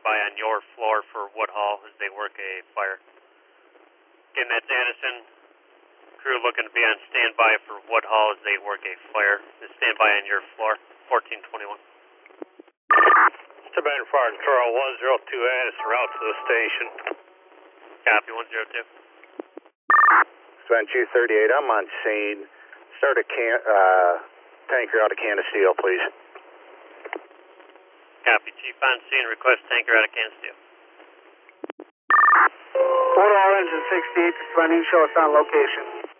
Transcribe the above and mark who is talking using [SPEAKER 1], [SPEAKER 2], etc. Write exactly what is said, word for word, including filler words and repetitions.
[SPEAKER 1] standby on your floor for Woodhall as they work a fire. Again, that's Addison. Crew looking to be on standby for Woodhall as they work a fire. Just standby on your floor, fourteen twenty-one.
[SPEAKER 2] Suburban Fire Control one zero two Addison, route to the station.
[SPEAKER 1] Copy, one zero two.
[SPEAKER 3] Sven two thirty-eight, I'm on scene. Start a can, uh, tanker out of can of steel, please.
[SPEAKER 1] Copy, Chief on scene. Request tanker out of can of steel.
[SPEAKER 4] Woodhall engine sixty-eight to Sven, show us on location.